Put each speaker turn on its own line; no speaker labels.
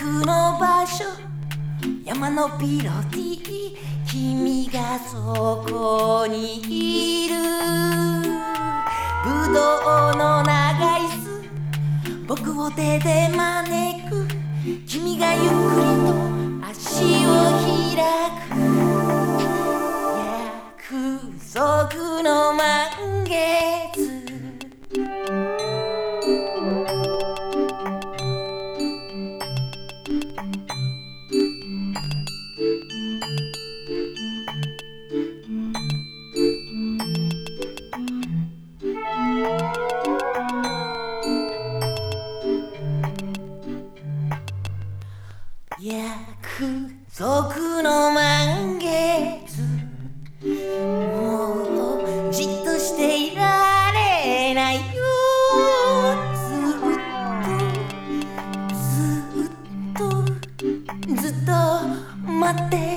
の場所山のピロディ君がそこにいるぶどうの長椅子僕を手で招く君がゆっくりと足を開く約束の満月約束の満月もうじっとしていられないよずっと待って